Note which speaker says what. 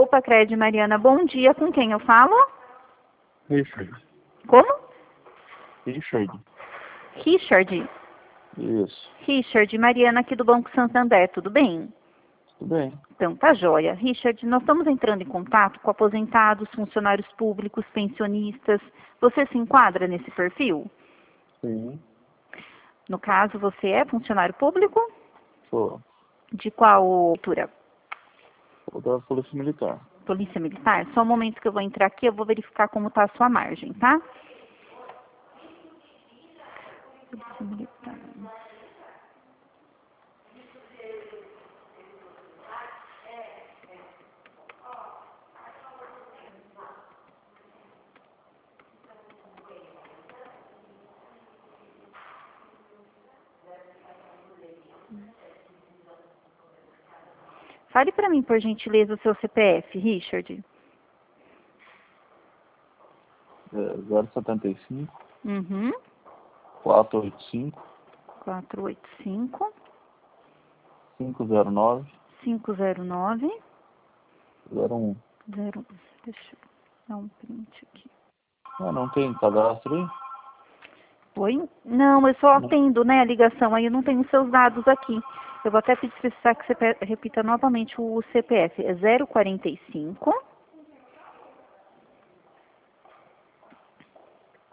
Speaker 1: Poupa Cred, Mariana. Bom dia, com quem eu falo?
Speaker 2: Richard.
Speaker 1: Como?
Speaker 2: Richard.
Speaker 1: Richard.
Speaker 2: Isso.
Speaker 1: Richard, Mariana aqui do Banco Santander, tudo bem?
Speaker 2: Tudo bem.
Speaker 1: Então, tá joia. Richard, nós estamos entrando em contato com aposentados, funcionários públicos, pensionistas. Você se enquadra nesse perfil?
Speaker 2: Sim.
Speaker 1: No caso, você é funcionário público?
Speaker 2: Sou.
Speaker 1: De qual altura?
Speaker 2: Sou da Polícia Militar.
Speaker 1: Polícia Militar? Só um momento que eu vou entrar aqui, eu vou verificar como está a sua margem, tá? Polícia Militar. Fale para mim, por gentileza, o seu CPF, Richard.
Speaker 2: 075
Speaker 1: Uhum.
Speaker 2: 485
Speaker 1: 485
Speaker 2: 509
Speaker 1: 509
Speaker 2: 01.
Speaker 1: 0. Deixa eu dar um print aqui.
Speaker 2: Ah, não tem cadastro aí?
Speaker 1: Oi? Não, eu só
Speaker 2: Não.
Speaker 1: atendo, né, a ligação, aí eu não tenho seus dados aqui. Eu vou até precisar que você repita novamente o CPF. É 045